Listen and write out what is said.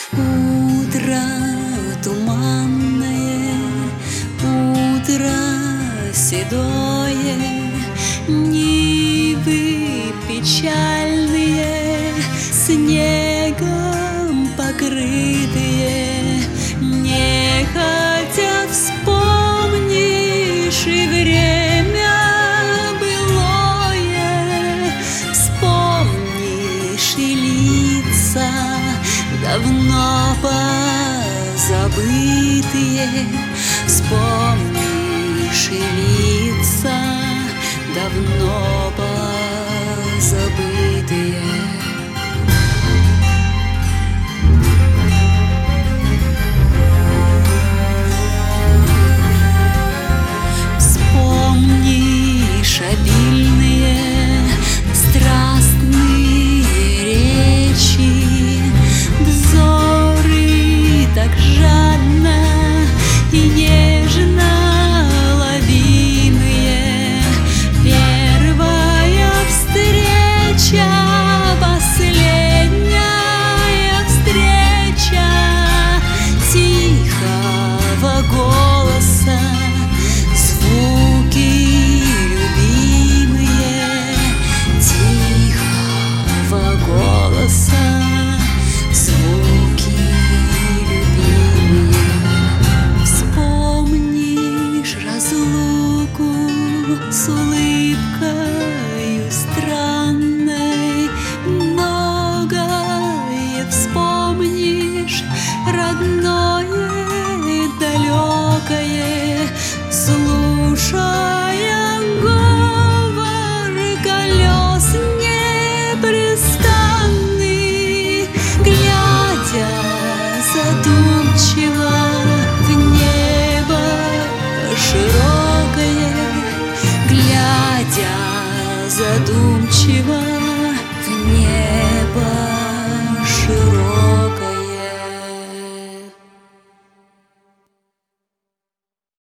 Утро туманное, утро седое, нивы печальные, снегом покрытые. Нехотя вспомнишь и время былое, вспомнишь и лица давно позабытые, вспомнишь и лица давно позабытые. Вспомнишь обильные страстные речи, взоры так жадно и нежно ловимые. Первая встреча, последняя встреча тихого голоса, звуки любимые тихого голоса, звуки любимые. Вспомнишь разлуку с улыбкою странной, многое вспомнишь, родное и далекое, слушая говор колес непрестанный, глядя задумчиво в небо широкое, глядя задумчиво в небо